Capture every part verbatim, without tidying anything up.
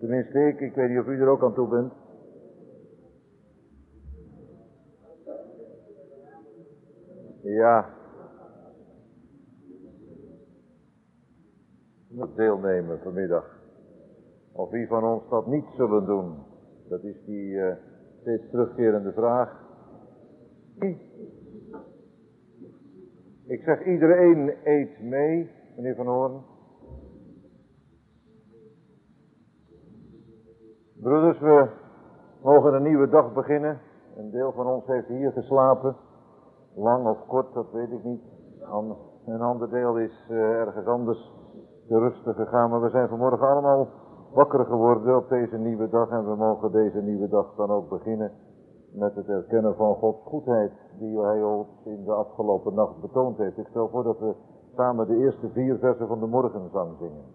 Tenminste ik, ik weet niet of u er ook aan toe bent. Ja. Moet deelnemen vanmiddag. Of wie van ons dat niet zullen doen. Dat is die uh, steeds terugkerende vraag. Ik zeg iedereen eet mee, meneer Van Hoorn. Broeders, we mogen een nieuwe dag beginnen. Een deel van ons heeft hier geslapen. Lang of kort, dat weet ik niet. Een ander deel is uh, ergens anders te rusten gegaan. Maar we zijn vanmorgen allemaal wakker geworden op deze nieuwe dag. En we mogen deze nieuwe dag dan ook beginnen met het erkennen van Gods goedheid. Die hij ons in de afgelopen nacht betoond heeft. Ik stel voor dat we samen de eerste vier versen van de morgenzang zingen.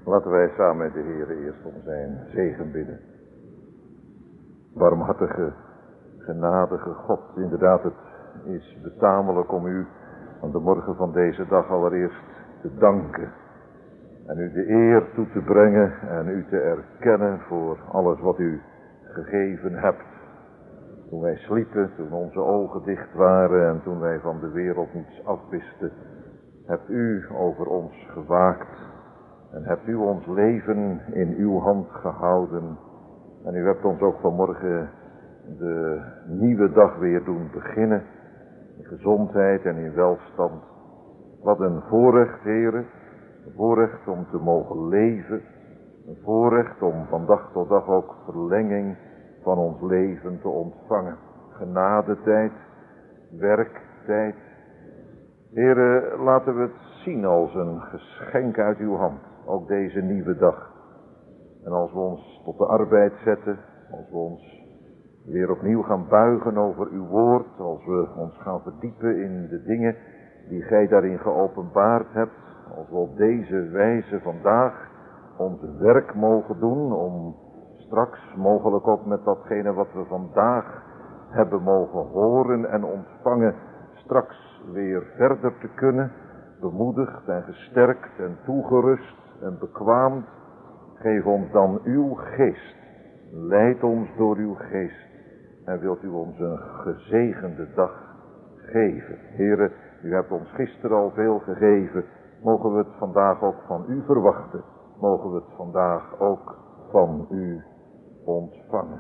Laten wij samen met de Heer eerst om zijn zegen bidden. Barmhartige, genadige God, inderdaad, het is betamelijk om u aan de morgen van deze dag allereerst te danken. En u de eer toe te brengen en u te erkennen voor alles wat u gegeven hebt. Toen wij sliepen, toen onze ogen dicht waren en toen wij van de wereld niets afwisten, hebt u over ons gewaakt en hebt u ons leven in uw hand gehouden. En u hebt ons ook vanmorgen de nieuwe dag weer doen beginnen, in gezondheid en in welstand. Wat een voorrecht, heren, een voorrecht om te mogen leven, een voorrecht om van dag tot dag ook verlenging van ons leven te ontvangen. Genadetijd, werktijd. Heren, laten we het zien als een geschenk uit uw hand, ook deze nieuwe dag. En als we ons tot de arbeid zetten, als we ons weer opnieuw gaan buigen over uw woord, als we ons gaan verdiepen in de dingen die gij daarin geopenbaard hebt, als we op deze wijze vandaag ons werk mogen doen om straks mogelijk ook met datgene wat we vandaag hebben mogen horen en ontvangen, straks weer verder te kunnen, bemoedigd en gesterkt en toegerust en bekwaamd. Geef ons dan uw geest, leid ons door uw geest en wilt u ons een gezegende dag geven. Heren, u hebt ons gisteren al veel gegeven, mogen we het vandaag ook van u verwachten, mogen we het vandaag ook van u ontvangen.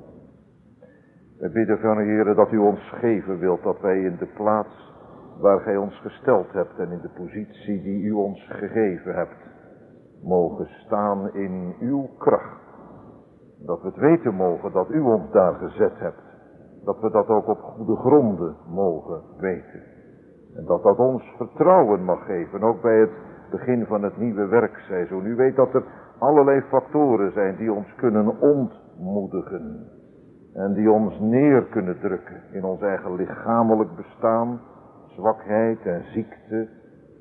We bidden van u, Heere, dat u ons geven wilt, dat wij in de plaats waar gij ons gesteld hebt en in de positie die u ons gegeven hebt, mogen staan in uw kracht. Dat we het weten mogen dat u ons daar gezet hebt. Dat we dat ook op goede gronden mogen weten. En dat dat ons vertrouwen mag geven, ook bij het begin van het nieuwe werkseizoen. U weet dat er allerlei factoren zijn die ons kunnen ontmoedigen. En die ons neer kunnen drukken in ons eigen lichamelijk bestaan, zwakheid en ziekte,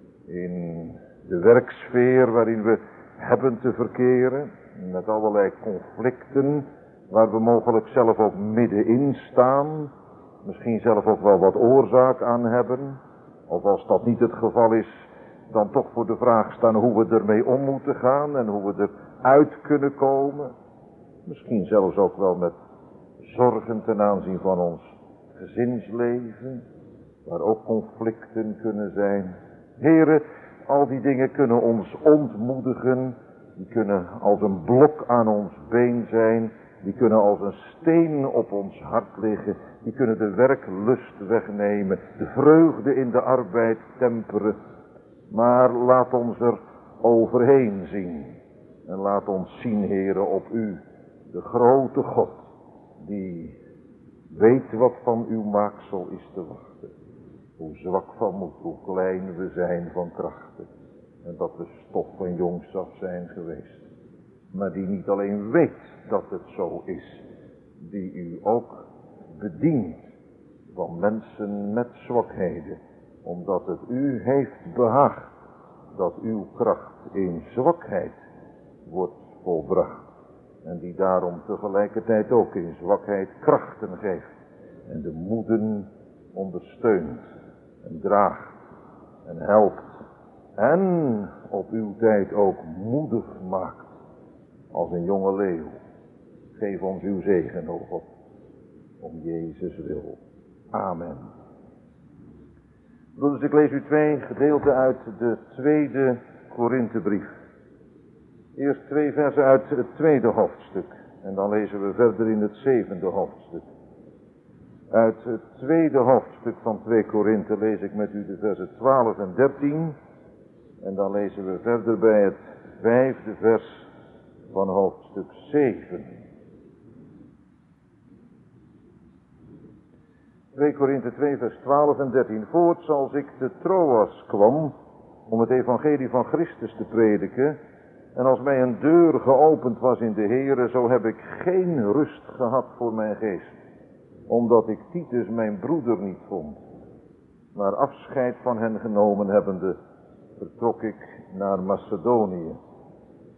in de werksfeer waarin we hebben te verkeren, met allerlei conflicten waar we mogelijk zelf ook middenin staan, misschien zelf ook wel wat oorzaak aan hebben, of als dat niet het geval is, dan toch voor de vraag staan hoe we ermee om moeten gaan en hoe we eruit kunnen komen. Misschien zelfs ook wel met zorgen ten aanzien van ons gezinsleven, waar ook conflicten kunnen zijn. Heren, al die dingen kunnen ons ontmoedigen, die kunnen als een blok aan ons been zijn, die kunnen als een steen op ons hart liggen, die kunnen de werklust wegnemen, de vreugde in de arbeid temperen. Maar laat ons er overheen zien en laat ons zien, Heere, op u, de grote God, die weet wat van uw maaksel is te wachten. Hoe zwak van moed, hoe klein we zijn van krachten. En dat we stof van jongs af zijn geweest. Maar die niet alleen weet dat het zo is. Die u ook bedient van mensen met zwakheden. Omdat het u heeft behaagd dat uw kracht in zwakheid wordt volbracht. En die daarom tegelijkertijd ook in zwakheid krachten geeft. En de moeden ondersteunt en draagt en helpt. En op uw tijd ook moedig maakt als een jonge leeuw. Geef ons uw zegen, o God, om Jezus wil. Amen. Dus ik lees u twee gedeelten uit de tweede Korinthebrief. Eerst twee versen uit het tweede hoofdstuk. En dan lezen we verder in het zevende hoofdstuk. Uit het tweede hoofdstuk van twee Korinthe lees ik met u de versen twaalf en dertien. En dan lezen we verder bij het vijfde vers van hoofdstuk zeven. twee Korinthe twee vers twaalf en dertien. Voorts als ik te Troas kwam om het evangelie van Christus te prediken, en als mij een deur geopend was in de Here, zo heb ik geen rust gehad voor mijn geest, omdat ik Titus mijn broeder niet vond. Maar afscheid van hen genomen hebbende, vertrok ik naar Macedonië.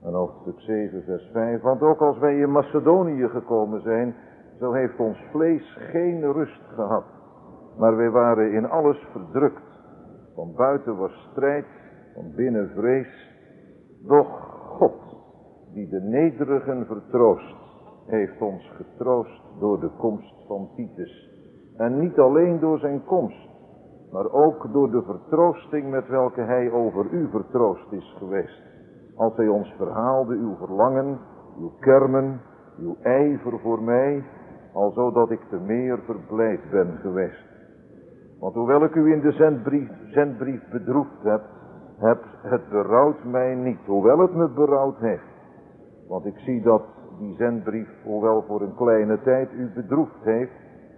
En hoofdstuk zeven vers vijf. Want ook als wij in Macedonië gekomen zijn, zo heeft ons vlees geen rust gehad. Maar wij waren in alles verdrukt. Van buiten was strijd, van binnen vrees. Doch God, die de nederigen vertroost, heeft ons getroost door de komst van Titus. En niet alleen door zijn komst, maar ook door de vertroosting met welke hij over u vertroost is geweest. Als hij ons verhaalde uw verlangen, uw kermen, uw ijver voor mij, alzo dat ik te meer verblijd ben geweest. Want hoewel ik u in de zendbrief, zendbrief bedroefd heb, heb, het berouwt mij niet, hoewel het me berouwd heeft. Want ik zie dat die zendbrief, hoewel voor een kleine tijd u bedroefd heeft,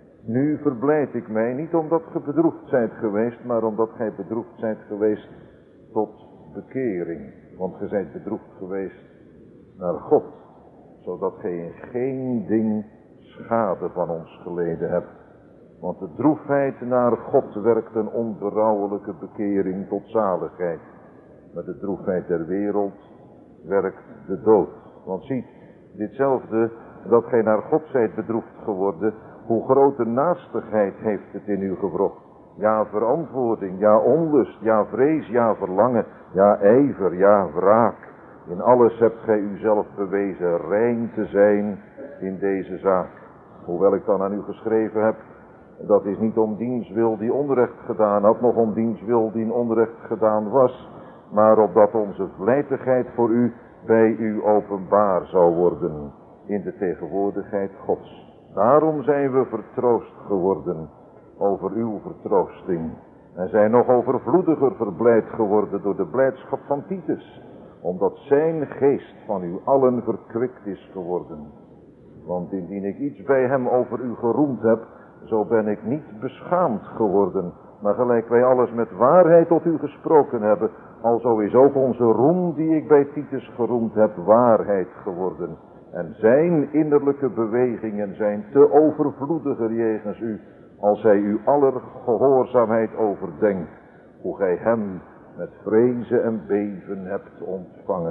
nu verblijd ik mij, niet omdat ge bedroefd zijt geweest, maar omdat gij bedroefd zijt geweest tot bekering. Want ge zijt bedroefd geweest naar God, zodat gij in geen ding schade van ons geleden hebt. Want de droefheid naar God werkt een onberouwelijke bekering tot zaligheid. Maar de droefheid der wereld werkt de dood. Want ziet, ditzelfde dat gij naar God zijt bedroefd geworden, hoe grote naastigheid heeft het in u gewrocht. Ja, verantwoording, ja, onlust, ja, vrees, ja, verlangen, ja, ijver, ja, wraak. In alles hebt gij uzelf bewezen rein te zijn in deze zaak. Hoewel ik dan aan u geschreven heb, dat is niet om diens wil die onrecht gedaan had, nog om diens wil die onrecht gedaan was, maar opdat onze vlijtigheid voor u bij u openbaar zou worden in de tegenwoordigheid Gods. Daarom zijn we vertroost geworden over uw vertroosting en zijn nog overvloediger verblijd geworden door de blijdschap van Titus, omdat zijn geest van u allen verkwikt is geworden. Want indien ik iets bij hem over u geroemd heb, zo ben ik niet beschaamd geworden, maar gelijk wij alles met waarheid tot u gesproken hebben, alzo is ook onze roem die ik bij Titus geroemd heb waarheid geworden. En zijn innerlijke bewegingen zijn te overvloediger jegens u, als hij u aller gehoorzaamheid overdenkt, hoe gij hem met vrezen en beven hebt ontvangen.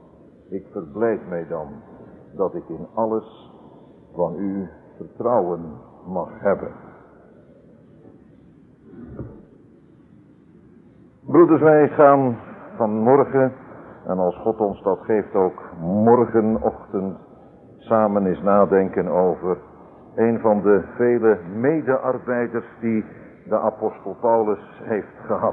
Ik verblijd mij dan dat ik in alles van u vertrouwen mag hebben. Broeders, wij gaan vanmorgen, en als God ons dat geeft ook morgenochtend, samen eens nadenken over een van de vele medearbeiders die de apostel Paulus heeft gehad.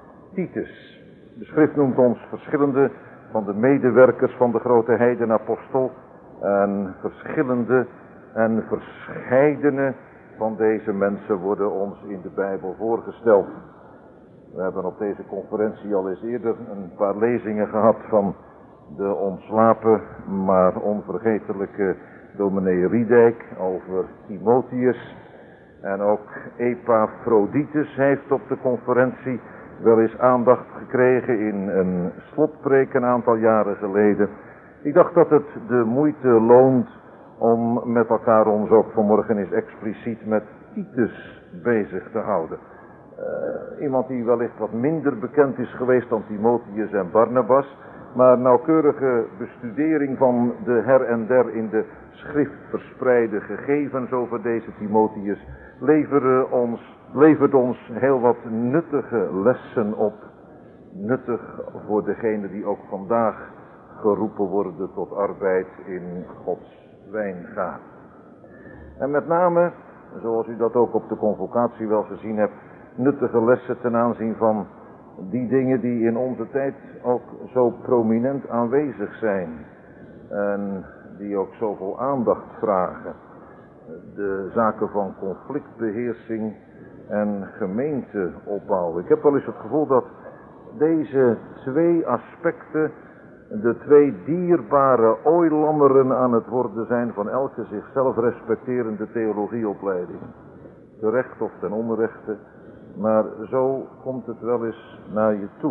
Titus. De schrift noemt ons verschillende van de medewerkers van de grote heidenapostel en verschillende en verscheidene van deze mensen worden ons in de Bijbel voorgesteld. We hebben op deze conferentie al eens eerder een paar lezingen gehad van de ontslapen, maar onvergetelijke dominee Riedijk over Timotheus. En ook Epaphroditus heeft op de conferentie wel eens aandacht gekregen in een slotpreek een aantal jaren geleden. Ik dacht dat het de moeite loont om met elkaar ons ook vanmorgen eens expliciet met Titus bezig te houden. Uh, iemand die wellicht wat minder bekend is geweest dan Timotheus en Barnabas, maar nauwkeurige bestudering van de her en der in de schrift verspreide gegevens over deze Timotheus leveren ons, levert ons heel wat nuttige lessen op. Nuttig voor degenen die ook vandaag geroepen worden tot arbeid in Gods wijngaard. En met name, zoals u dat ook op de convocatie wel gezien hebt, nuttige lessen ten aanzien van die dingen die in onze tijd ook zo prominent aanwezig zijn en die ook zoveel aandacht vragen. De zaken van conflictbeheersing en gemeenteopbouw. Ik heb wel eens het gevoel dat deze twee aspecten de twee dierbare ooilammeren aan het worden zijn van elke zichzelf respecterende theologieopleiding. Terecht of ten onrechte, maar zo komt het wel eens naar je toe.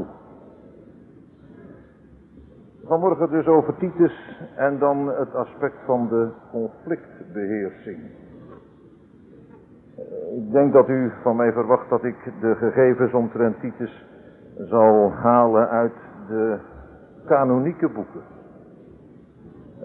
Vanmorgen dus over Titus en dan het aspect van de conflictbeheersing. Ik denk dat u van mij verwacht dat ik de gegevens omtrent Titus zal halen uit de kanonieke boeken.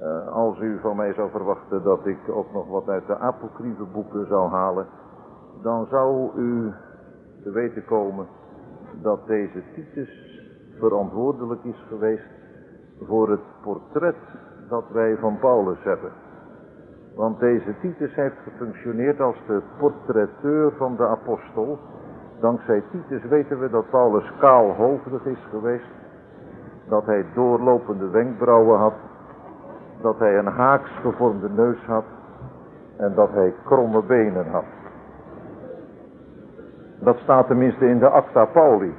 Uh, als u van mij zou verwachten dat ik ook nog wat uit de apocryfe boeken zou halen, dan zou u te weten komen dat deze Titus verantwoordelijk is geweest voor het portret dat wij van Paulus hebben. Want deze Titus heeft gefunctioneerd als de portretteur van de apostel. Dankzij Titus weten we dat Paulus kaalhoofdig is geweest, dat hij doorlopende wenkbrauwen had, dat hij een haaks gevormde neus had en dat hij kromme benen had. Dat staat tenminste in de Acta Pauli.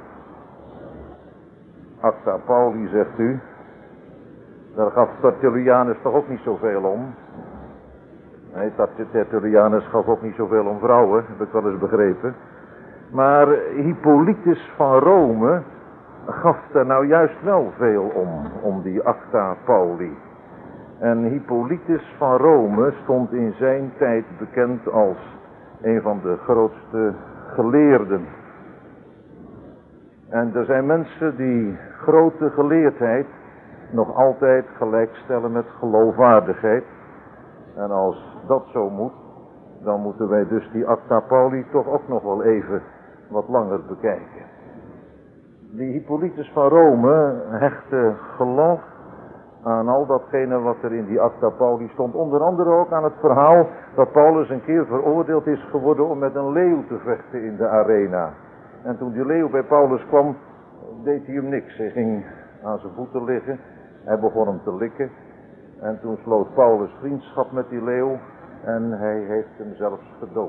Acta Pauli, zegt u. Daar gaf Tertullianus toch ook niet zoveel om. Nee, Tertullianus gaf ook niet zoveel om vrouwen, heb ik wel eens begrepen. Maar Hippolytus van Rome gaf er nou juist wel veel om, om die Acta Pauli. En Hippolytus van Rome stond in zijn tijd bekend als een van de grootste geleerden. En er zijn mensen die grote geleerdheid nog altijd gelijkstellen met geloofwaardigheid. En als dat zo moet, dan moeten wij dus die Acta Pauli toch ook nog wel even wat langer bekijken. Die Hippolytus van Rome hechtte geloof aan al datgene wat er in die Acta Pauli stond. Onder andere ook aan het verhaal dat Paulus een keer veroordeeld is geworden om met een leeuw te vechten in de arena. En toen die leeuw bij Paulus kwam, deed hij hem niks. Hij ging aan zijn voeten liggen, hij begon hem te likken. En toen sloot Paulus vriendschap met die leeuw en hij heeft hem zelfs gedood.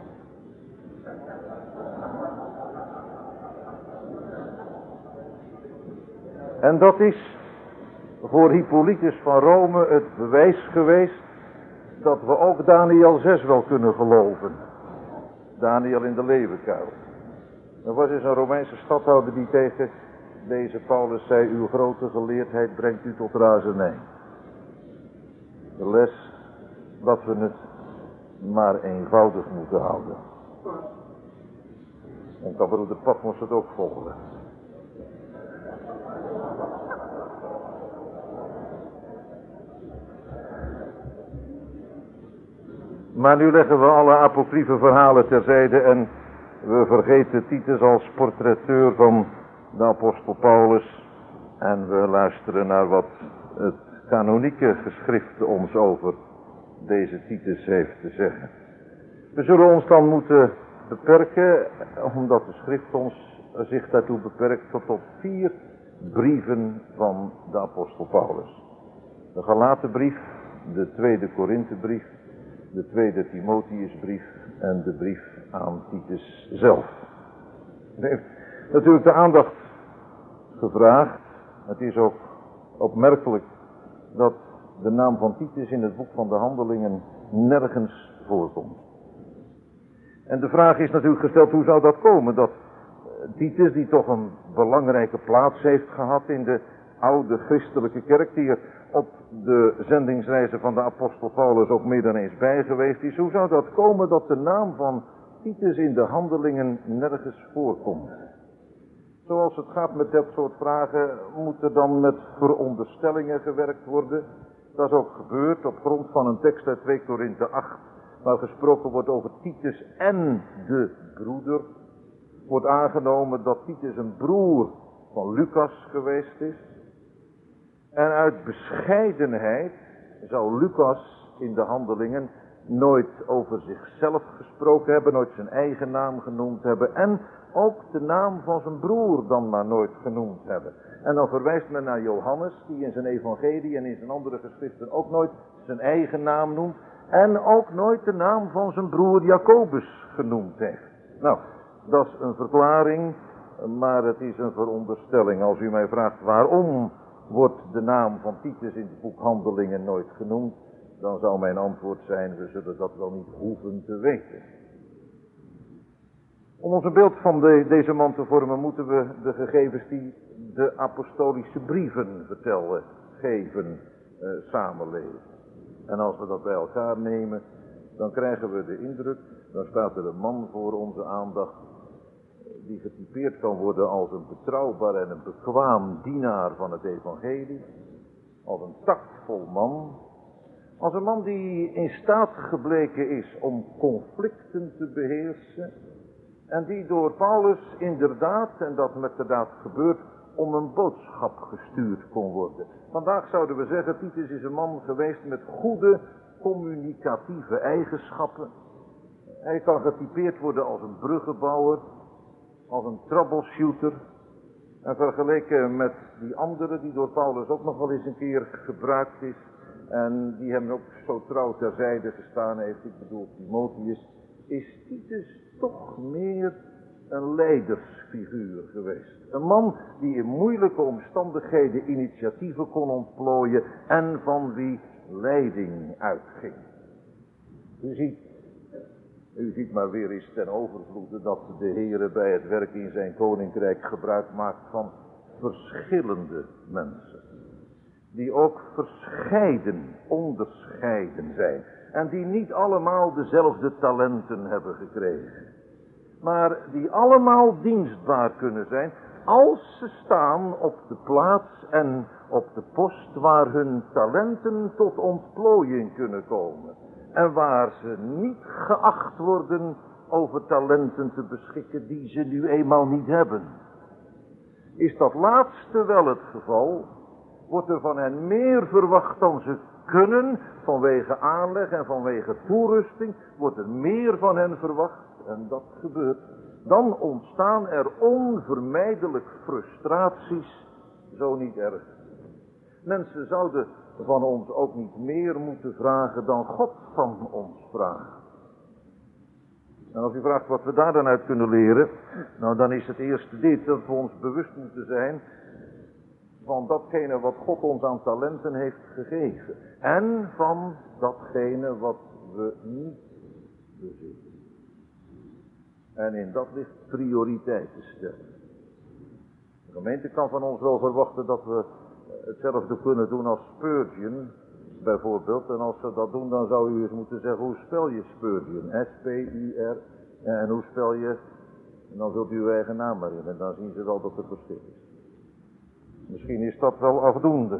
En dat is voor Hippolytus van Rome het bewijs geweest dat we ook Daniel zes wel kunnen geloven. Daniel in de leeuwenkuil. Er was eens een Romeinse stadhouder die tegen deze Paulus zei: uw grote geleerdheid brengt u tot razernij. De les dat we het maar eenvoudig moeten houden. En kan broeder Patmos het ook volgen. Maar nu leggen we alle apocryfe verhalen terzijde en we vergeten Titus als portretteur van de apostel Paulus. En we luisteren naar wat het kanonieke geschrift ons over deze Titus heeft te zeggen. We zullen ons dan moeten beperken, omdat de schrift ons zich daartoe beperkt, tot op vier brieven van de apostel Paulus. De Galatenbrief, de tweede Korinthebrief, de tweede Timotheusbrief en de brief aan Titus zelf. Het heeft natuurlijk de aandacht gevraagd. Het is ook opmerkelijk dat de naam van Titus in het boek van de Handelingen nergens voorkomt. En de vraag is natuurlijk gesteld, hoe zou dat komen? Dat Titus, die toch een belangrijke plaats heeft gehad in de oude christelijke kerk, die er op de zendingsreizen van de apostel Paulus ook meer dan eens bij geweest is. Hoe zou dat komen dat de naam van Titus in de Handelingen nergens voorkomt? Zoals het gaat met dat soort vragen, moet er dan met veronderstellingen gewerkt worden. Dat is ook gebeurd op grond van een tekst uit twee Korinthe acht, waar gesproken wordt over Titus en de broeder. Wordt aangenomen dat Titus een broer van Lucas geweest is. En uit bescheidenheid zou Lucas in de Handelingen nooit over zichzelf gesproken hebben, nooit zijn eigen naam genoemd hebben en ook de naam van zijn broer dan maar nooit genoemd hebben. En dan verwijst men naar Johannes, die in zijn evangelie en in zijn andere geschriften ook nooit zijn eigen naam noemt en ook nooit de naam van zijn broer Jacobus genoemd heeft. Nou, dat is een verklaring, maar het is een veronderstelling. Als u mij vraagt waarom wordt de naam van Titus in het boek Handelingen nooit genoemd, dan zou mijn antwoord zijn: we zullen dat wel niet hoeven te weten. Om ons een beeld van de, deze man te vormen, moeten we de gegevens die de apostolische brieven vertellen, geven, eh, samenleven. En als we dat bij elkaar nemen, dan krijgen we de indruk, dan staat er een man voor onze aandacht, die getypeerd kan worden als een betrouwbaar en een bekwaam dienaar van het evangelie. als een tactvol man, als een man die in staat gebleken is om conflicten te beheersen en die door Paulus inderdaad, en dat met de daad gebeurt, om een boodschap gestuurd kon worden. Vandaag zouden we zeggen, Titus is een man geweest met goede communicatieve eigenschappen. Hij kan getypeerd worden als een bruggenbouwer, als een troubleshooter. En vergeleken met die andere die door Paulus ook nog wel eens een keer gebruikt is. En die hem ook zo trouw terzijde gestaan heeft, ik bedoel Timotheus, is Titus toch meer een leidersfiguur geweest. Een man die in moeilijke omstandigheden initiatieven kon ontplooien en van wie leiding uitging. U ziet, u ziet maar weer eens ten overvloede dat de Heere bij het werk in zijn koninkrijk gebruik maakt van verschillende mensen. Die ook verscheiden, onderscheiden zijn. En die niet allemaal dezelfde talenten hebben gekregen. Maar die allemaal dienstbaar kunnen zijn als ze staan op de plaats en op de post waar hun talenten tot ontplooiing kunnen komen. En waar ze niet geacht worden over talenten te beschikken die ze nu eenmaal niet hebben. Is dat laatste wel het geval, wordt er van hen meer verwacht dan ze kunnen, vanwege aanleg en vanwege toerusting, wordt er meer van hen verwacht, en dat gebeurt. Dan ontstaan er onvermijdelijk frustraties, zo niet erg. Mensen zouden van ons ook niet meer moeten vragen dan God van ons vraagt. En als u vraagt wat we daar dan uit kunnen leren, nou dan is het eerste dit, dat we ons bewust moeten zijn van datgene wat God ons aan talenten heeft gegeven. En van datgene wat we niet bezitten. En in dat ligt prioriteiten stellen. De gemeente kan van ons wel verwachten dat we hetzelfde kunnen doen als Spurgeon, bijvoorbeeld. En als ze dat doen, dan zou u eens moeten zeggen, hoe spel je Spurgeon? S P U R. En hoe spel je? En dan zult u uw eigen naam maar in. En dan zien ze wel dat er verschil is. Misschien is dat wel afdoende.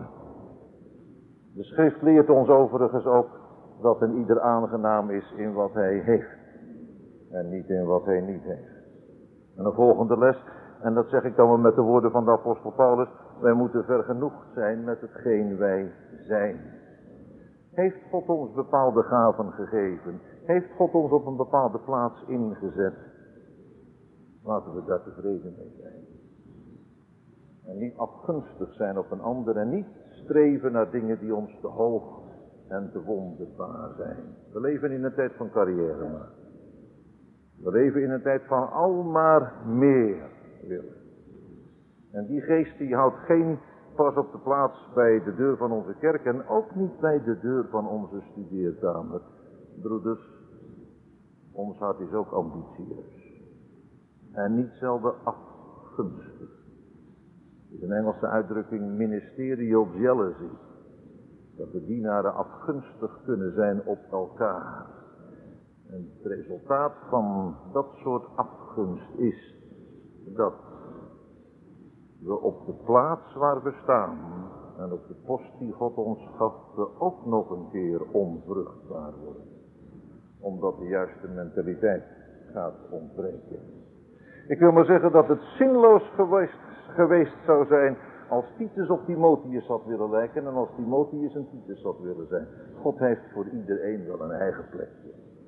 De schrift leert ons overigens ook dat een ieder aangenaam is in wat hij heeft. En niet in wat hij niet heeft. En een volgende les, en dat zeg ik dan wel met de woorden van de apostel Paulus, wij moeten vergenoegd zijn met hetgeen wij zijn. Heeft God ons bepaalde gaven gegeven? Heeft God ons op een bepaalde plaats ingezet? Laten we daar tevreden mee zijn. En niet afgunstig zijn op een ander en niet streven naar dingen die ons te hoog en te wonderbaar zijn. We leven in een tijd van carrière maar. We leven in een tijd van al maar meer willen. En die geest die houdt geen pas op de plaats bij de deur van onze kerk en ook niet bij de deur van onze studeerkamer. Broeders, ons hart is ook ambitieus. En niet zelden afgunstig. Het is een Engelse uitdrukking, ministerial jealousy. Dat de dienaren afgunstig kunnen zijn op elkaar. En het resultaat van dat soort afgunst is dat we op de plaats waar we staan en op de post die God ons gaf, we ook nog een keer onvruchtbaar worden. Omdat de juiste mentaliteit gaat ontbreken. Ik wil maar zeggen dat het zinloos geweest, geweest zou zijn als Titus op Timotheus had willen lijken en als Timotheus een Titus had willen zijn. God heeft voor iedereen wel een eigen plekje.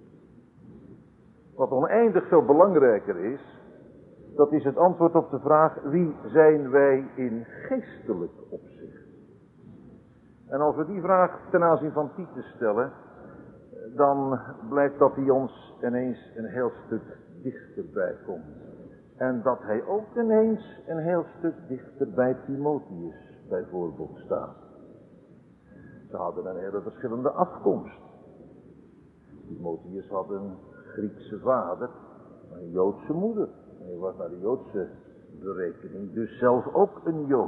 Wat oneindig veel belangrijker is, dat is het antwoord op de vraag, wie zijn wij in geestelijk opzicht? En als we die vraag ten aanzien van Titus stellen, dan blijkt dat hij ons ineens een heel stuk dichterbij komt. En dat hij ook ineens een heel stuk dichter bij Timotheus bijvoorbeeld staat. Ze hadden een hele verschillende afkomst. Timotheus had een Griekse vader, een Joodse moeder. Hij was naar de Joodse berekening, dus zelf ook een Jood.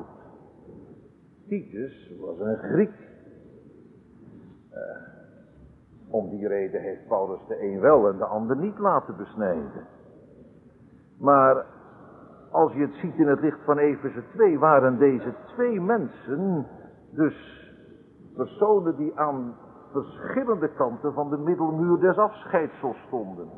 Titus was een Griek. Uh, om die reden heeft Paulus de een wel en de ander niet laten besnijden. Maar als je het ziet in het licht van Efeze twee, waren deze twee mensen dus Personen die aan verschillende kanten van de middelmuur des afscheidsels stonden.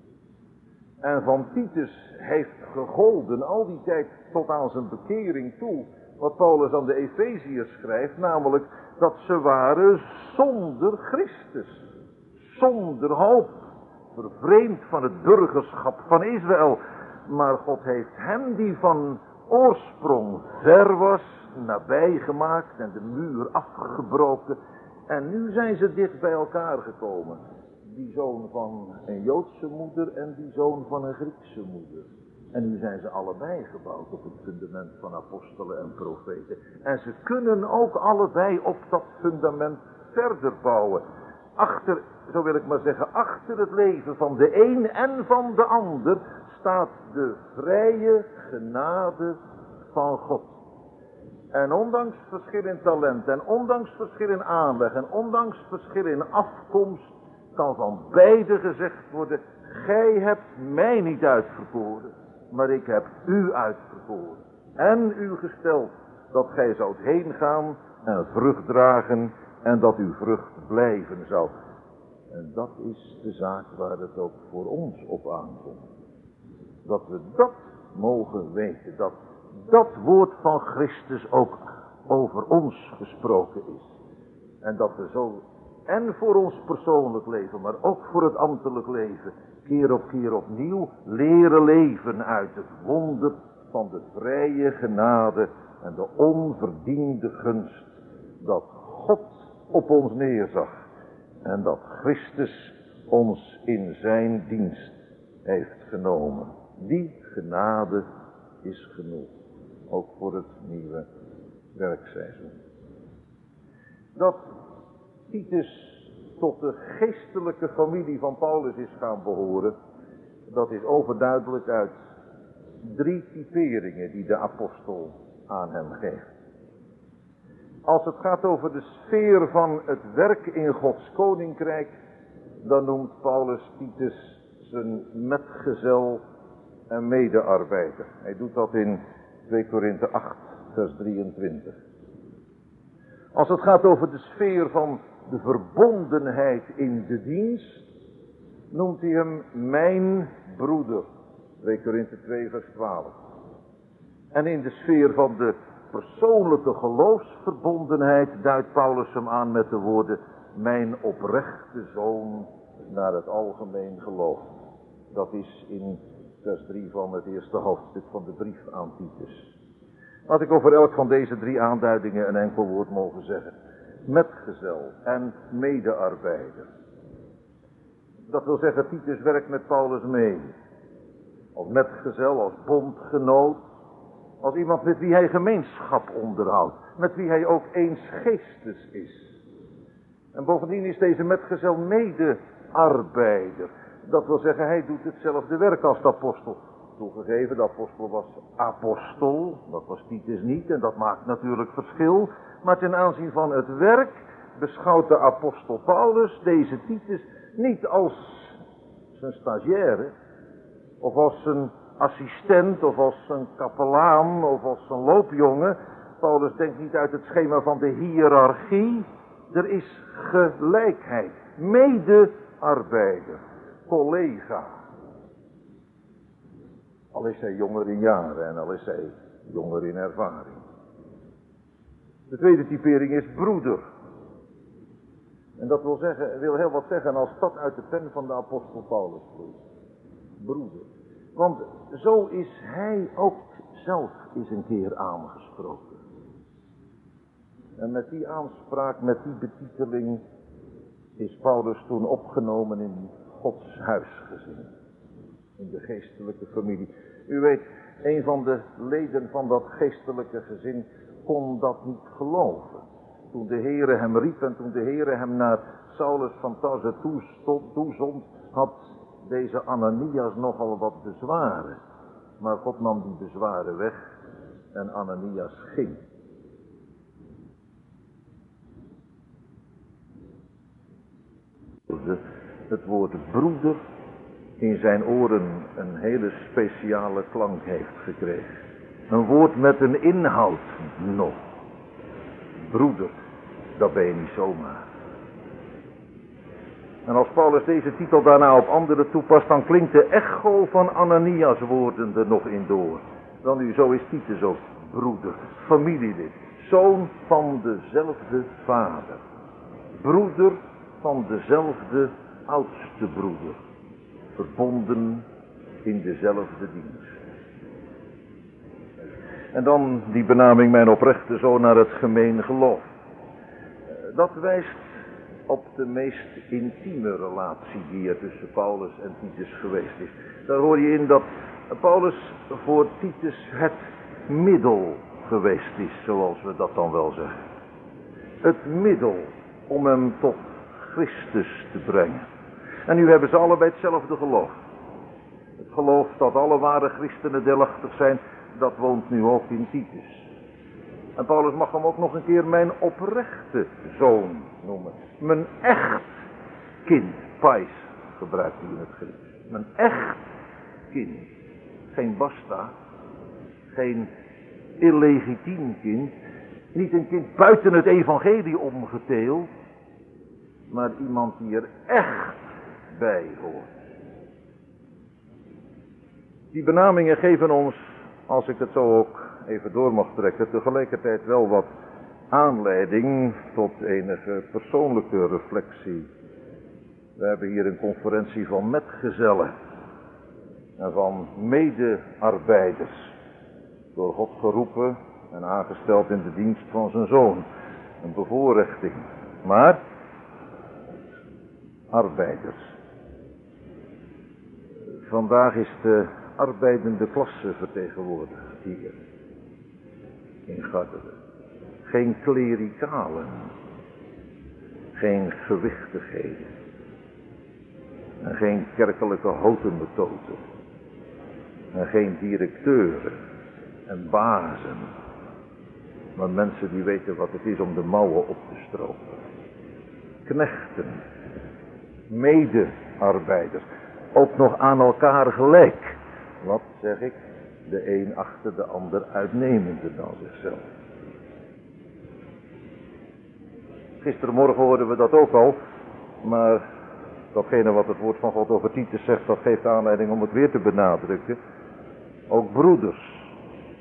En van Titus heeft gegolden al die tijd tot aan zijn bekering toe, wat Paulus aan de Efeziërs schrijft, namelijk dat ze waren zonder Christus, zonder hoop, vervreemd van het burgerschap van Israël. Maar God heeft hem die van oorsprong ver was, nabij gemaakt en de muur afgebroken. En nu zijn ze dicht bij elkaar gekomen. Die zoon van een Joodse moeder en die zoon van een Griekse moeder. En nu zijn ze allebei gebouwd op het fundament van apostelen en profeten. En ze kunnen ook allebei op dat fundament verder bouwen. Achter, zo wil ik maar zeggen, achter het leven van de een en van de ander staat de vrije genade van God. En ondanks verschil in talent en ondanks verschil in aanleg en ondanks verschil in afkomst kan van beide gezegd worden, gij hebt mij niet uitverkoren, maar ik heb u uitverkoren. En u gesteld dat gij zoudt heen gaan en vrucht dragen en dat uw vrucht blijven zou. En dat is de zaak waar het ook voor ons op aankomt. Dat we dat mogen weten, dat dat woord van Christus ook over ons gesproken is. En dat we zo, en voor ons persoonlijk leven, maar ook voor het ambtelijk leven, keer op keer opnieuw leren leven uit het wonder van de vrije genade en de onverdiende gunst dat God op ons neerzag en dat Christus ons in zijn dienst heeft genomen. Die genade is genoeg, ook voor het nieuwe werkseizoen. Dat Titus tot de geestelijke familie van Paulus is gaan behoren, dat is overduidelijk uit drie typeringen die de apostel aan hem geeft. Als het gaat over de sfeer van het werk in Gods koninkrijk, dan noemt Paulus Titus zijn metgezel en medearbeider. Hij doet dat in twee Korinthe acht, vers drieëntwintig. Als het gaat over de sfeer van de verbondenheid in de dienst, noemt hij hem mijn broeder. twee Korinthe twee, vers twaalf. En in de sfeer van de persoonlijke geloofsverbondenheid duidt Paulus hem aan met de woorden mijn oprechte zoon naar het algemeen geloof. Dat is in vers drie van het eerste hoofdstuk van de brief aan Titus. Laat ik over elk van deze drie aanduidingen een enkel woord mogen zeggen. Metgezel en medearbeider. Dat wil zeggen, Titus werkt met Paulus mee. Als metgezel, als bondgenoot. Als iemand met wie hij gemeenschap onderhoudt. Met wie hij ook eens geestes is. En bovendien is deze metgezel medearbeider. Dat wil zeggen, hij doet hetzelfde werk als de apostel. Toegegeven, de apostel was apostel, dat was Titus niet en dat maakt natuurlijk verschil. Maar ten aanzien van het werk beschouwt de apostel Paulus deze Titus niet als zijn stagiaire, of als zijn assistent, of als zijn kapelaan, of als zijn loopjongen. Paulus denkt niet uit het schema van de hiërarchie. Er is gelijkheid, medearbeider, collega. Al is hij jonger in jaren en al is hij jonger in ervaring. De tweede typering is broeder. En dat wil, zeggen, wil heel wat zeggen als dat uit de pen van de apostel Paulus vloeit. Broeder. Want zo is hij ook zelf eens een keer aangesproken. En met die aanspraak, met die betiteling, is Paulus toen opgenomen in Gods huisgezin. In de geestelijke familie. U weet, een van de leden van dat geestelijke gezin kon dat niet geloven. Toen de Heere hem riep en toen de Heere hem naar Saulus van Tarse toezond, had deze Ananias nogal wat bezwaren. Maar God nam die bezwaren weg en Ananias ging. Het woord broeder in zijn oren een hele speciale klank heeft gekregen. Een woord met een inhoud nog. Broeder. dat ben je niet zomaar. En als Paulus deze titel daarna op anderen toepast, dan klinkt de echo van Ananias' woorden er nog in door. Dan nu, zo is Titus ook broeder, familielid, zoon van dezelfde vader. Broeder van dezelfde oudste broeder, verbonden in dezelfde dienst. En dan die benaming mijn oprechte zoon naar het gemeen geloof. Dat wijst op de meest intieme relatie die er tussen Paulus en Titus geweest is. Daar hoor je in dat Paulus voor Titus het middel geweest is, zoals we dat dan wel zeggen. Het middel om hem tot Christus te brengen. En nu hebben ze allebei hetzelfde geloof. Het geloof dat alle ware christenen deelachtig zijn, dat woont nu ook in Titus. En Paulus mag hem ook nog een keer mijn oprechte zoon noemen. Mijn echt kind. Pais gebruikt hij in het Grieks. Mijn echt kind. Geen basta. Geen illegitiem kind. Niet een kind buiten het evangelie omgeteeld. Maar iemand die er echt bij hoort. Die benamingen geven ons, als ik het zo ook even door mag trekken, tegelijkertijd wel wat aanleiding tot enige persoonlijke reflectie. We hebben hier een conferentie van metgezellen en van medearbeiders, door God geroepen en aangesteld in de dienst van zijn zoon. Een bevoorrechting, maar arbeiders. Vandaag is de arbeidende klasse vertegenwoordigd hier in Garderen. Geen klerikalen, geen gewichtigheden en geen kerkelijke hotenmetoten en geen directeuren en bazen, maar mensen die weten wat het is om de mouwen op te stropen. Knechten, medearbeiders, ook nog aan elkaar gelijk. Wat zeg ik? De een achter de ander uitnemender dan zichzelf. Gistermorgen hoorden we dat ook al, maar datgene wat het woord van God over Titus zegt, dat geeft aanleiding om het weer te benadrukken. Ook broeders.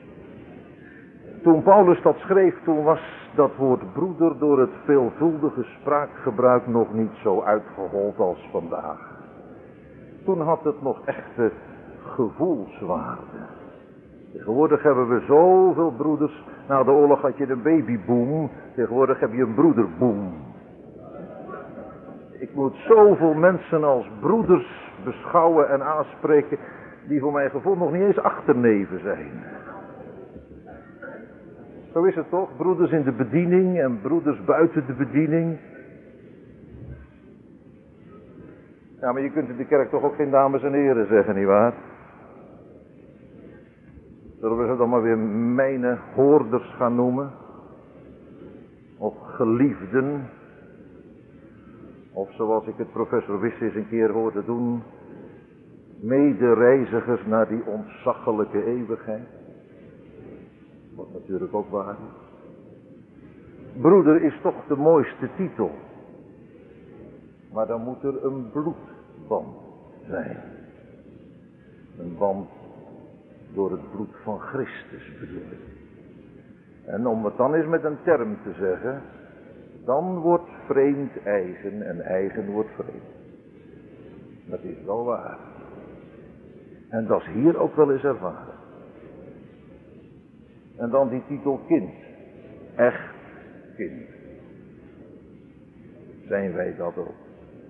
Toen Paulus dat schreef, toen was dat woord broeder door het veelvuldige spraakgebruik nog niet zo uitgehold als vandaag. Toen had het nog echte gevoelswaarde. Tegenwoordig hebben we zoveel broeders. Na de oorlog had je een babyboom. Tegenwoordig heb je een broederboom. Ik moet zoveel mensen als broeders beschouwen en aanspreken, die voor mijn gevoel nog niet eens achterneven zijn. Zo is het toch? Broeders in de bediening en broeders buiten de bediening. Ja, maar je kunt in de kerk toch ook geen dames en heren zeggen, nietwaar? Zullen we ze dan maar weer mijne hoorders gaan noemen? Of geliefden? Of zoals ik het professor Wiss eens een keer hoorde doen, medereizigers naar die ontzaglijke eeuwigheid? Wat natuurlijk ook waar is. Broeder is toch de mooiste titel. Maar dan moet er een bloedband zijn. Een band door het bloed van Christus bedoel ik. En om het dan eens met een term te zeggen, dan wordt vreemd eigen en eigen wordt vreemd. Dat is wel waar. En dat is hier ook wel eens ervaren. En dan die titel kind. Echt kind. Zijn wij dat ook?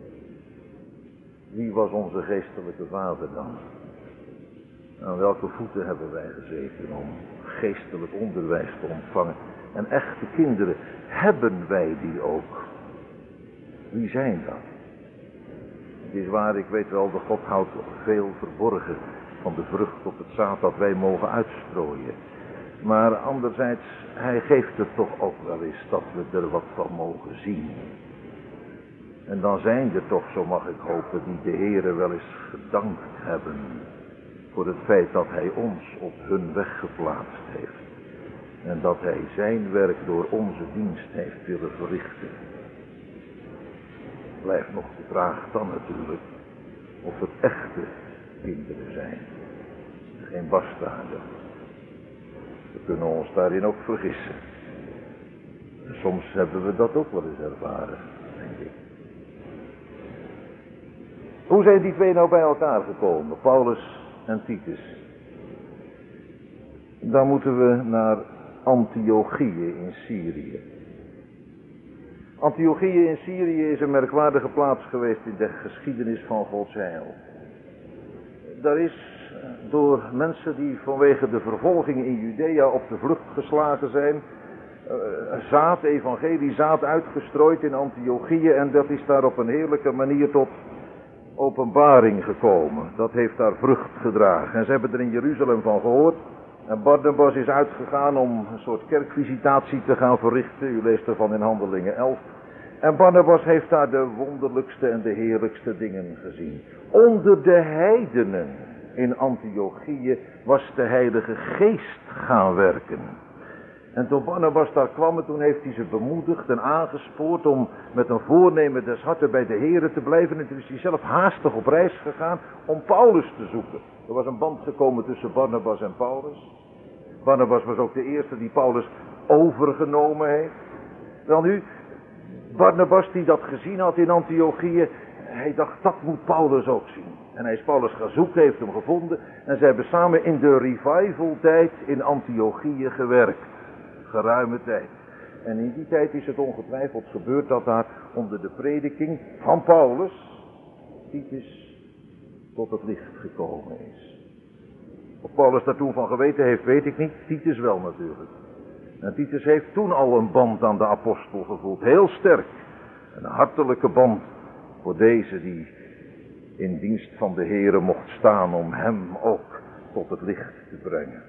Wie was onze geestelijke vader dan? Aan welke voeten hebben wij gezeten om geestelijk onderwijs te ontvangen? En echte kinderen, hebben wij die ook? Wie zijn dat? Het is waar, ik weet wel, de God houdt veel verborgen van de vrucht op het zaad dat wij mogen uitstrooien. Maar anderzijds, hij geeft het toch ook wel eens dat we er wat van mogen zien. En dan zijn er toch, zo mag ik hopen, die de Heere wel eens gedankt hebben voor het feit dat hij ons op hun weg geplaatst heeft. En dat hij zijn werk door onze dienst heeft willen verrichten. Blijft nog de vraag dan natuurlijk of het echte kinderen zijn. Geen bastaarden. We kunnen ons daarin ook vergissen. En soms hebben we dat ook wel eens ervaren, denk ik. Hoe zijn die twee nou bij elkaar gekomen, Paulus en Titus? Dan moeten we naar Antiochië in Syrië. Antiochië in Syrië is een merkwaardige plaats geweest in de geschiedenis van Gods heil. Daar is door mensen die vanwege de vervolging in Judea op de vlucht geslagen zijn, zaad, evangelie, zaad uitgestrooid in Antiochië en dat is daar op een heerlijke manier tot openbaring gekomen. Dat heeft daar vrucht gedragen en ze hebben er in Jeruzalem van gehoord. En Barnabas is uitgegaan om een soort kerkvisitatie te gaan verrichten. U leest ervan in Handelingen elf. En Barnabas heeft daar de wonderlijkste en de heerlijkste dingen gezien. Onder de heidenen in Antiochië was de Heilige Geest gaan werken. En toen Barnabas daar kwam, toen heeft hij ze bemoedigd en aangespoord om met een voornemen des harten bij de Here te blijven. En toen is hij zelf haastig op reis gegaan om Paulus te zoeken. Er was een band gekomen tussen Barnabas en Paulus. Barnabas was ook de eerste die Paulus overgenomen heeft. Wel nu, Barnabas die dat gezien had in Antiochië, hij dacht dat moet Paulus ook zien. En hij is Paulus gaan zoeken, heeft hem gevonden. En ze hebben samen in de revival tijd in Antiochië gewerkt. Geruime tijd. En in die tijd is het ongetwijfeld gebeurd dat daar onder de prediking van Paulus Titus tot het licht gekomen is. Of Paulus daar toen van geweten heeft, weet ik niet. Titus wel natuurlijk. En Titus heeft toen al een band aan de apostel gevoeld. Heel sterk. Een hartelijke band voor deze die in dienst van de Here mocht staan om hem ook tot het licht te brengen.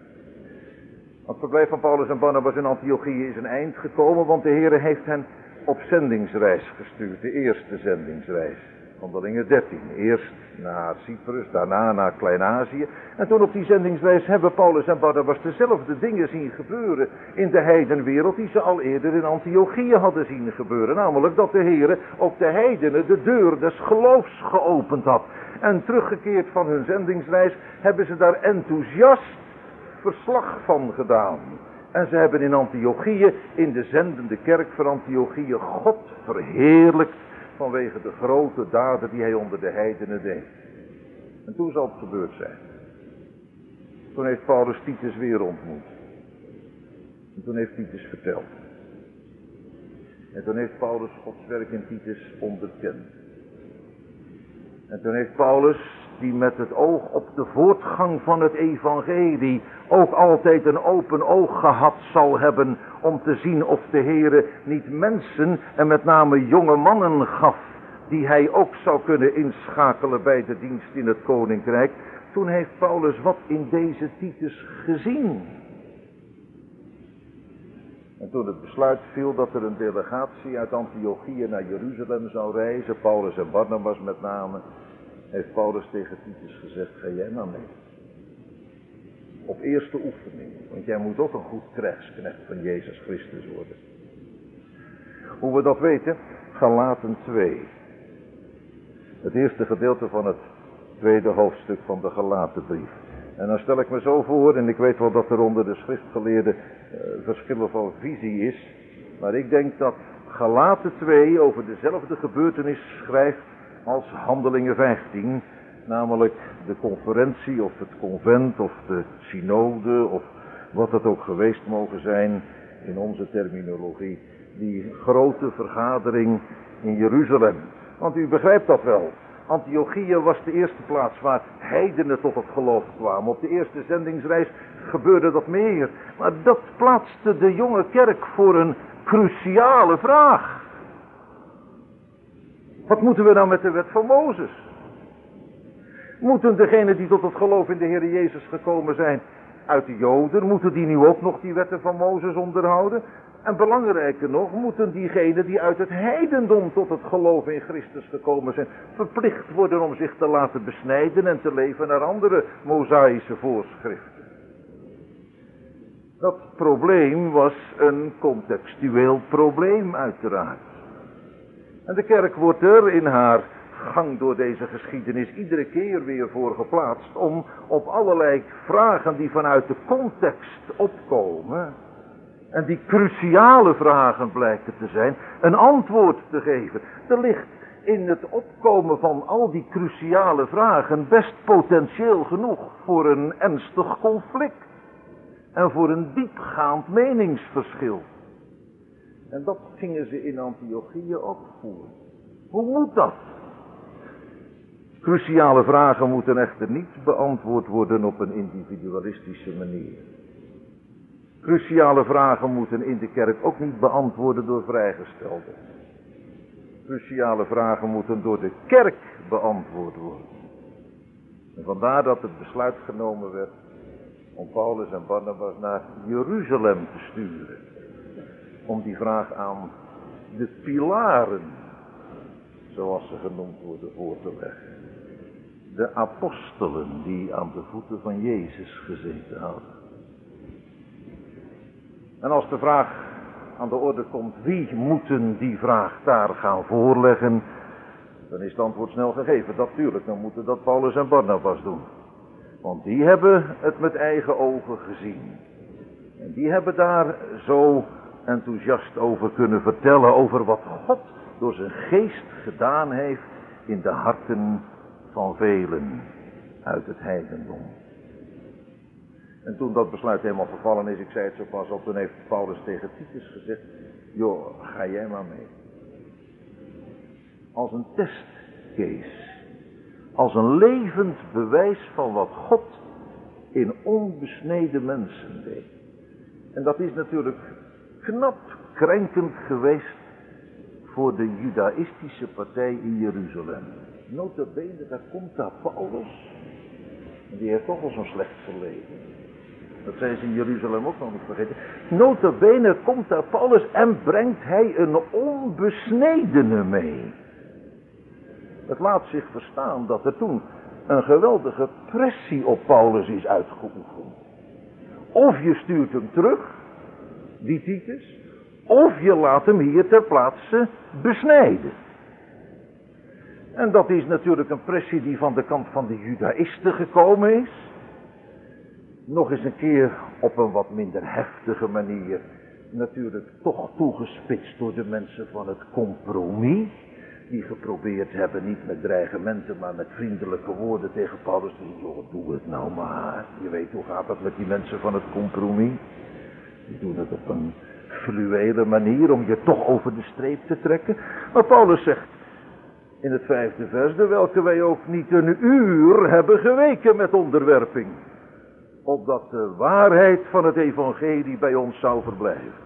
Het verblijf van Paulus en Barnabas in Antiochië is een eind gekomen, want de Here heeft hen op zendingsreis gestuurd. De eerste zendingsreis. Handelingen dertien. Eerst naar Cyprus, daarna naar Klein-Azië. En toen op die zendingsreis hebben Paulus en Barnabas dezelfde dingen zien gebeuren in de heidenwereld die ze al eerder in Antiochië hadden zien gebeuren. Namelijk dat de Heere ook de heidenen de deur des geloofs geopend had. En teruggekeerd van hun zendingsreis hebben ze daar enthousiast verslag van gedaan. En ze hebben in Antiochië, in de zendende kerk van Antiochië, God verheerlijkt vanwege de grote daden die hij onder de heidenen deed. En toen zal het gebeurd zijn. Toen heeft Paulus Titus weer ontmoet. En toen heeft Titus verteld. En toen heeft Paulus Gods werk in Titus onderkend. En toen heeft Paulus, die met het oog op de voortgang van het evangelie ook altijd een open oog gehad zal hebben om te zien of de Heere niet mensen en met name jonge mannen gaf die hij ook zou kunnen inschakelen bij de dienst in het koninkrijk. Toen heeft Paulus wat in deze Titus gezien. En toen het besluit viel dat er een delegatie uit Antiochië naar Jeruzalem zou reizen, Paulus en Barnabas met name, heeft Paulus tegen Titus gezegd, ga jij maar mee. Op eerste oefening, want jij moet ook een goed krijgsknecht van Jezus Christus worden. Hoe we dat weten? Galaten twee. Het eerste gedeelte van het tweede hoofdstuk van de Galatenbrief. En dan stel ik me zo voor, en ik weet wel dat er onder de schriftgeleerden uh, verschillen van visie is, maar ik denk dat Galaten twee over dezelfde gebeurtenis schrijft als Handelingen vijftien, namelijk de conferentie of het convent of de synode of wat het ook geweest mogen zijn in onze terminologie, die grote vergadering in Jeruzalem. Want u begrijpt dat wel. Antiochië was de eerste plaats waar heidenen tot het geloof kwamen. Op de eerste zendingsreis gebeurde dat meer. Maar dat plaatste de jonge kerk voor een cruciale vraag. Wat moeten we nou met de wet van Mozes? Moeten degenen die tot het geloof in de Heer Jezus gekomen zijn uit de Joden, moeten die nu ook nog die wetten van Mozes onderhouden? En belangrijker nog, moeten diegenen die uit het heidendom tot het geloof in Christus gekomen zijn, verplicht worden om zich te laten besnijden en te leven naar andere mosaïsche voorschriften? Dat probleem was een contextueel probleem uiteraard. En de kerk wordt er in haar gang door deze geschiedenis iedere keer weer voor geplaatst om op allerlei vragen die vanuit de context opkomen en die cruciale vragen blijken te zijn, een antwoord te geven. Er ligt in het opkomen van al die cruciale vragen best potentieel genoeg voor een ernstig conflict en voor een diepgaand meningsverschil. En dat gingen ze in Antiochië ook voeren. Hoe moet dat? Cruciale vragen moeten echter niet beantwoord worden op een individualistische manier. Cruciale vragen moeten in de kerk ook niet beantwoorden door vrijgestelden. Cruciale vragen moeten door de kerk beantwoord worden. En vandaar dat het besluit genomen werd om Paulus en Barnabas naar Jeruzalem te sturen. Om die vraag aan de pilaren, zoals ze genoemd worden, voor te leggen. De apostelen die aan de voeten van Jezus gezeten hadden. En als de vraag aan de orde komt, wie moeten die vraag daar gaan voorleggen, dan is het antwoord snel gegeven. Natuurlijk, dan moeten dat Paulus en Barnabas doen. Want die hebben het met eigen ogen gezien. En die hebben daar zo enthousiast over kunnen vertellen, over wat God door zijn geest gedaan heeft in de harten van velen uit het heidendom. En toen dat besluit helemaal vervallen is, ik zei het zo pas op, toen heeft Paulus tegen Titus gezegd, joh, ga jij maar mee. Als een testcase, als een levend bewijs van wat God in onbesneden mensen deed. En dat is natuurlijk knap krenkend geweest voor de judaïstische partij in Jeruzalem. Nota bene, daar komt daar Paulus. En die heeft toch al zo'n slecht verleden. Dat zijn ze in Jeruzalem ook nog niet vergeten. Nota bene komt daar Paulus en brengt hij een onbesnedene mee. Het laat zich verstaan dat er toen een geweldige pressie op Paulus is uitgeoefend. Of je stuurt hem terug, die Titus, of je laat hem hier ter plaatse besnijden. En dat is natuurlijk een pressie die van de kant van de judaïsten gekomen is. Nog eens een keer op een wat minder heftige manier. Natuurlijk toch toegespitst door de mensen van het compromis. Die geprobeerd hebben, niet met dreigementen, maar met vriendelijke woorden tegen Paulus. Joh, doe het nou maar. Je weet hoe gaat dat met die mensen van het compromis. Die doen het op een fluwele manier om je toch over de streep te trekken. Maar Paulus zegt in het vijfde vers, de welke wij ook niet een uur hebben geweken met onderwerping. Opdat de waarheid van het evangelie bij ons zou verblijven.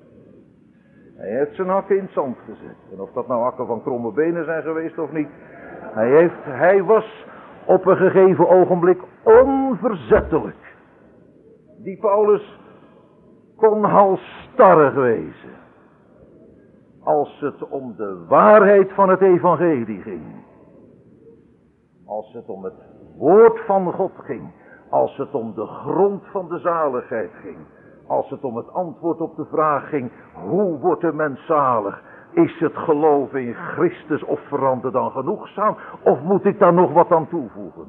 Hij heeft zijn hakken in het zand gezet. En of dat nou hakken van kromme benen zijn geweest of niet. Hij, heeft, hij was op een gegeven ogenblik onverzettelijk. Die Paulus kon halsstarrig wezen. Als het om de waarheid van het evangelie ging. Als het om het woord van God ging. Als het om de grond van de zaligheid ging. Als het om het antwoord op de vraag ging, hoe wordt de mens zalig? Is het geloof in Christus offerande dan genoegzaam? Of moet ik daar nog wat aan toevoegen?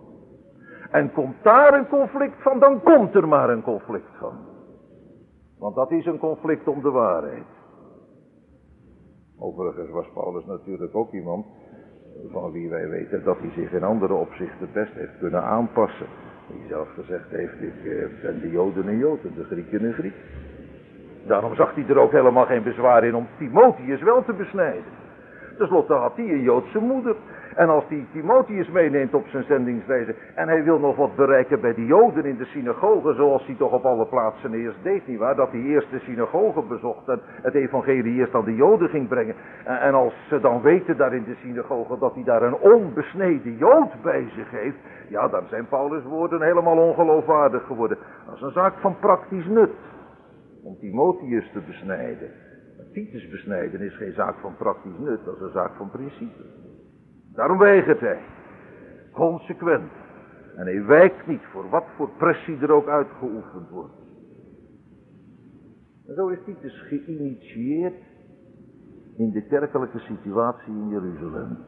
En komt daar een conflict van, dan komt er maar een conflict van. Want dat is een conflict om de waarheid. Overigens was Paulus natuurlijk ook iemand van wie wij weten dat hij zich in andere opzichten best heeft kunnen aanpassen. Die zelf gezegd heeft, ik ben de Joden een Jood en de Grieken een Griek. Daarom zag hij er ook helemaal geen bezwaar in om Timotheus wel te besnijden. Ten slotte had hij een Joodse moeder. En als hij Timotheus meeneemt op zijn zendingsreizen en hij wil nog wat bereiken bij de Joden in de synagoge, zoals hij toch op alle plaatsen eerst deed, nietwaar? Dat hij eerst de synagoge bezocht en het evangelie eerst aan de Joden ging brengen. En als ze dan weten daar in de synagoge dat hij daar een onbesneden Jood bij zich heeft, ja, dan zijn Paulus' woorden helemaal ongeloofwaardig geworden. Dat is een zaak van praktisch nut, om Timotheus te besnijden. Maar Titus besnijden is geen zaak van praktisch nut, dat is een zaak van principe. Daarom weigert hij. Consequent. En hij wijkt niet voor wat voor pressie er ook uitgeoefend wordt. En zo is Titus geïnitieerd in de kerkelijke situatie in Jeruzalem.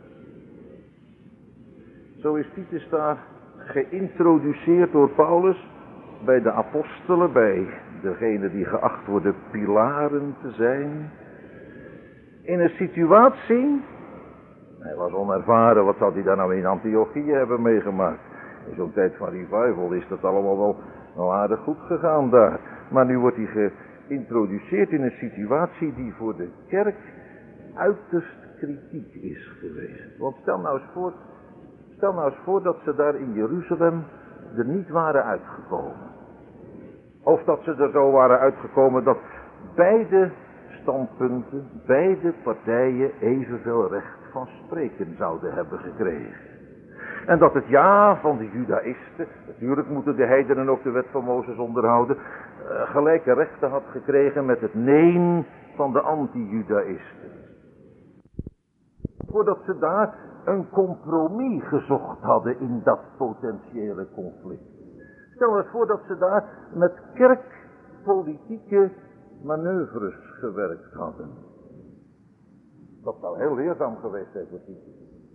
Zo is Titus daar geïntroduceerd door Paulus bij de apostelen, bij degenen die geacht worden pilaren te zijn. In een situatie, hij was onervaren, wat zou hij daar nou in Antiochië hebben meegemaakt? In zo'n tijd van revival is dat allemaal wel, wel aardig goed gegaan daar. Maar nu wordt hij geïntroduceerd in een situatie die voor de kerk uiterst kritiek is geweest. Want stel nou eens voor, stel nou eens voor dat ze daar in Jeruzalem er niet waren uitgekomen. Of dat ze er zo waren uitgekomen dat beide standpunten, beide partijen evenveel recht van spreken zouden hebben gekregen. En dat het ja van de Judaïsten, natuurlijk moeten de heidenen ook de wet van Mozes onderhouden, uh, gelijke rechten had gekregen met het nee van de anti-Judaïsten. Voordat ze daar een compromis gezocht hadden in dat potentiële conflict. Stel eens voor dat ze daar met kerkpolitieke manoeuvres gewerkt hadden. Dat zou heel leerzaam geweest zijn voor Titus.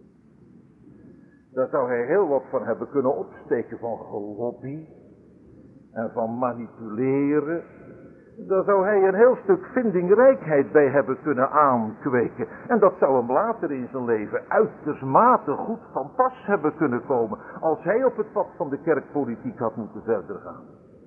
Daar zou hij heel wat van hebben kunnen opsteken van gelobby en van manipuleren. Daar zou hij een heel stuk vindingrijkheid bij hebben kunnen aankweken. En dat zou hem later in zijn leven uitermate goed van pas hebben kunnen komen, als hij op het pad van de kerkpolitiek had moeten verder gaan.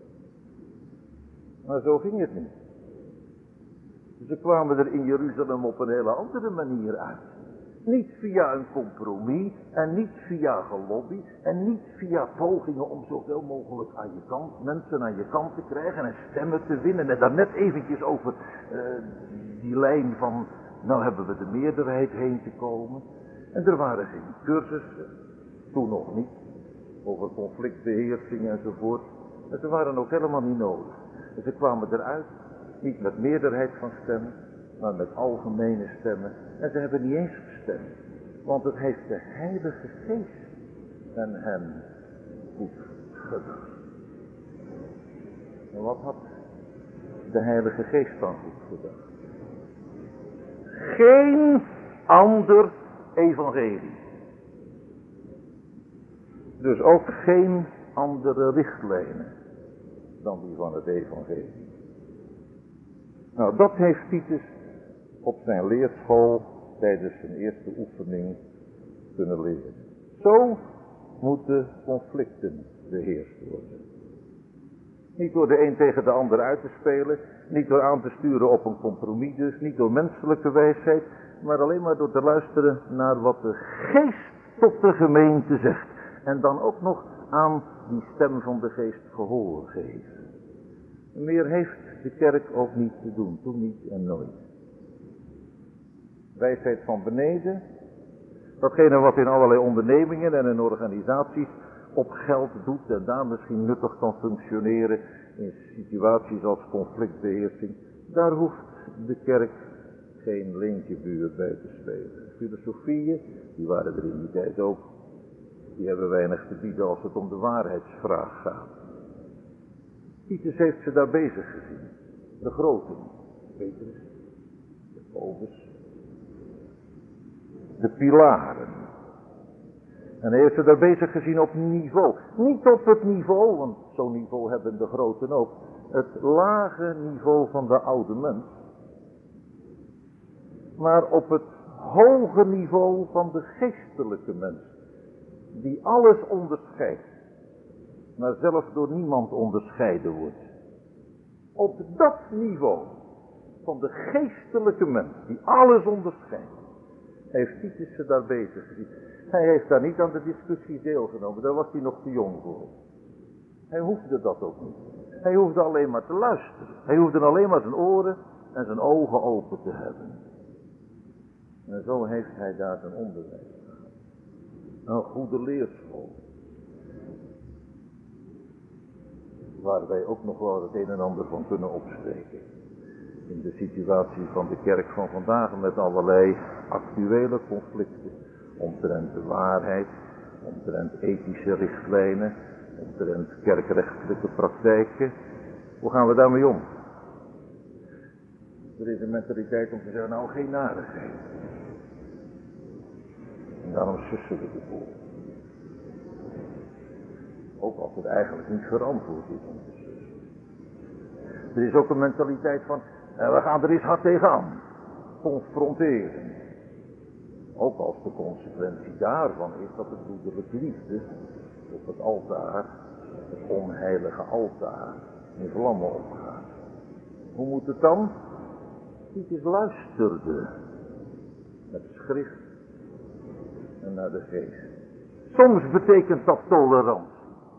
Maar zo ging het niet. Ze kwamen er in Jeruzalem op een hele andere manier uit. Niet via een compromis en niet via gelobby en niet via pogingen om zoveel mogelijk aan je kant, mensen aan je kant te krijgen en stemmen te winnen. En daar net eventjes over uh, die lijn van, nou hebben we de meerderheid heen te komen. En er waren geen cursussen, toen nog niet, over conflictbeheersing enzovoort. En ze waren ook helemaal niet nodig. En ze kwamen eruit, niet met meerderheid van stemmen, maar met algemene stemmen. En ze hebben niet eens gestemd, want het heeft de Heilige Geest en hen goed gedacht. En wat had de Heilige Geest dan goed gedacht? Geen ander evangelie. Dus ook geen andere richtlijnen dan die van het evangelie. Nou, dat heeft Titus op zijn leerschool tijdens zijn eerste oefening kunnen leren. Zo moeten conflicten beheerst worden. Niet door de een tegen de ander uit te spelen, niet door aan te sturen op een compromis dus, niet door menselijke wijsheid, maar alleen maar door te luisteren naar wat de geest tot de gemeente zegt. En dan ook nog aan die stem van de geest gehoor geven. Meer heeft de kerk ook niet te doen, toen niet en nooit. Wijsheid van beneden, datgene wat in allerlei ondernemingen en in organisaties op geld doet en daar misschien nuttig kan functioneren in situaties als conflictbeheersing, daar hoeft de kerk geen leentjebuur bij te spelen. Filosofieën, die waren er in die tijd ook, die hebben weinig te bieden als het om de waarheidsvraag gaat. Titus heeft ze daar bezig gezien. De groten, Petrus, Jacobus, de pilaren. En hij heeft ze daar bezig gezien op niveau. Niet op het niveau, want zo'n niveau hebben de groten ook. Het lage niveau van de oude mens. Maar op het hoge niveau van de geestelijke mens. Die alles onderscheidt. Maar zelf door niemand onderscheiden wordt. Op dat niveau van de geestelijke mens, die alles onderscheidt, heeft Titus ze daar bezig gezien. Hij heeft daar niet aan de discussie deelgenomen, daar was hij nog te jong voor. Hij hoefde dat ook niet. Hij hoefde alleen maar te luisteren. Hij hoefde alleen maar zijn oren en zijn ogen open te hebben. En zo heeft hij daar zijn onderwijs gehad. Een goede leerschool. Waar wij ook nog wel het een en ander van kunnen opsteken. In de situatie van de kerk van vandaag met allerlei actuele conflicten. Omtrent de waarheid, omtrent ethische richtlijnen, omtrent kerkrechtelijke praktijken. Hoe gaan we daarmee om? Er is een mentaliteit om te zeggen, nou geen narigheid. En daarom sussen we ervoor. Ook als het eigenlijk niet verantwoord is om te sussen. Er is ook een mentaliteit van, eh, we gaan er eens hard tegenaan. Confronteren. Ook als de consequentie daarvan is dat de broederlijke liefde op het altaar, het onheilige altaar, in vlammen opgaat. Hoe moet het dan? Titus luisterde met schrift en naar de geest. Soms betekent dat tolerantie.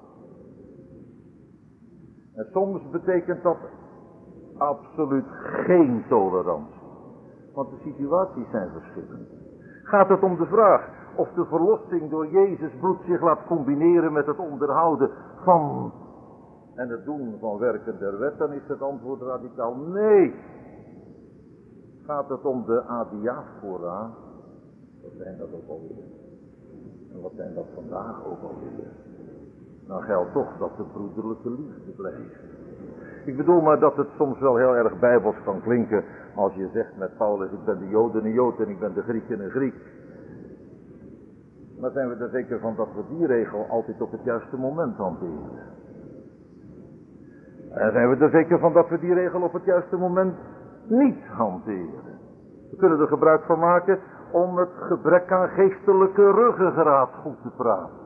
En soms betekent dat absoluut geen tolerantie. Want de situaties zijn verschillend. Gaat het om de vraag of de verlossing door Jezus bloed zich laat combineren met het onderhouden van en het doen van werken der wet, dan is het antwoord radicaal nee. Gaat het om de adiaphora, wat zijn dat ook alweer? En wat zijn dat vandaag ook alweer? Dan geldt toch dat de broederlijke liefde blijft. Ik bedoel maar dat het soms wel heel erg bijbels kan klinken als je zegt met Paulus, ik ben de Joden een Jood en ik ben de Grieken een Griek. Maar zijn we er zeker van dat we die regel altijd op het juiste moment hanteren? En zijn we er zeker van dat we die regel op het juiste moment niet hanteren? We kunnen er gebruik van maken om het gebrek aan geestelijke ruggengraat goed te praten.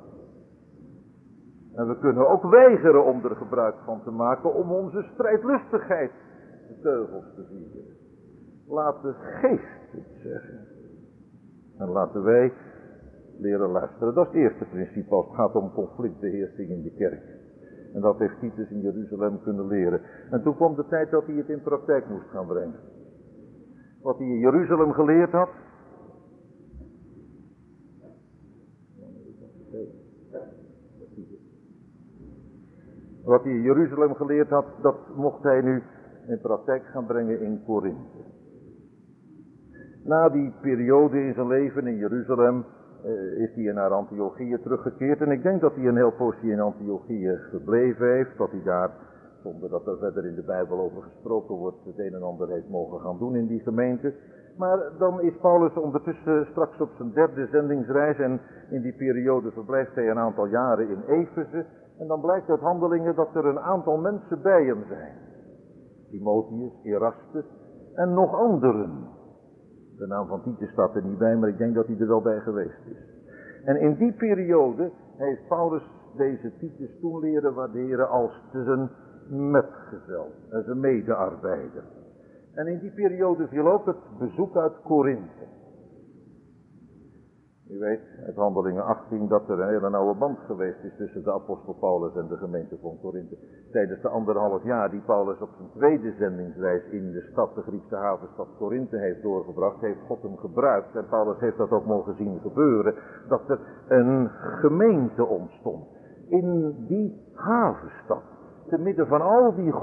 En we kunnen ook weigeren om er gebruik van te maken om onze strijdlustigheid de teugels te vieren. Laat de geest het zeggen. En laten wij leren luisteren. Dat is het eerste principe als het gaat om conflictbeheersing in de kerk. En dat heeft Titus in Jeruzalem kunnen leren. En toen kwam de tijd dat hij het in praktijk moest gaan brengen. Wat hij in Jeruzalem geleerd had. Wat hij in Jeruzalem geleerd had, dat mocht hij nu in praktijk gaan brengen in Korinthe. Na die periode in zijn leven in Jeruzalem uh, is hij naar Antiochië teruggekeerd. En ik denk dat hij een heel poosje in Antiochië gebleven heeft. Dat hij daar, zonder dat er verder in de Bijbel over gesproken wordt, het een en ander heeft mogen gaan doen in die gemeente. Maar dan is Paulus ondertussen straks op zijn derde zendingsreis. En in die periode verblijft hij een aantal jaren in Efeze. En dan blijkt uit Handelingen dat er een aantal mensen bij hem zijn. Timotheus, Erastus en nog anderen. De naam van Titus staat er niet bij, maar ik denk dat hij er wel bij geweest is. En in die periode heeft Paulus deze Titus toen leren waarderen als zijn metgezel en zijn medearbeider. En in die periode viel ook het bezoek uit Korinthe. U weet uit Handelingen achttien dat er een hele nauwe band geweest is tussen de apostel Paulus en de gemeente van Korinthe. Tijdens de anderhalf jaar die Paulus op zijn tweede zendingsreis in de stad, de Griekse havenstad Korinthe heeft doorgebracht, heeft God hem gebruikt. En Paulus heeft dat ook mogen zien gebeuren, dat er een gemeente ontstond in die havenstad. Te midden van al die